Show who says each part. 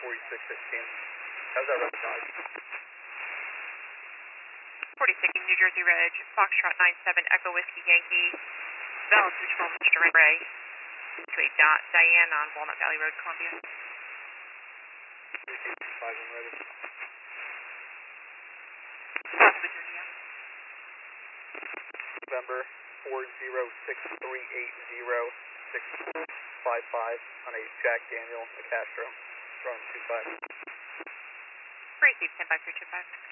Speaker 1: 4616. How's that recognize?
Speaker 2: 46 New Jersey Reg, Foxtrot 97 Echo Whiskey Yankee, valid switchboard Mr. Ray, to a Diane on Walnut Valley Road, Columbia.
Speaker 1: 5 and ready.
Speaker 2: South Virginia.
Speaker 1: November 4063806455 on a Jack Daniel, a Castro, from 25.
Speaker 2: Receive 10 by 325.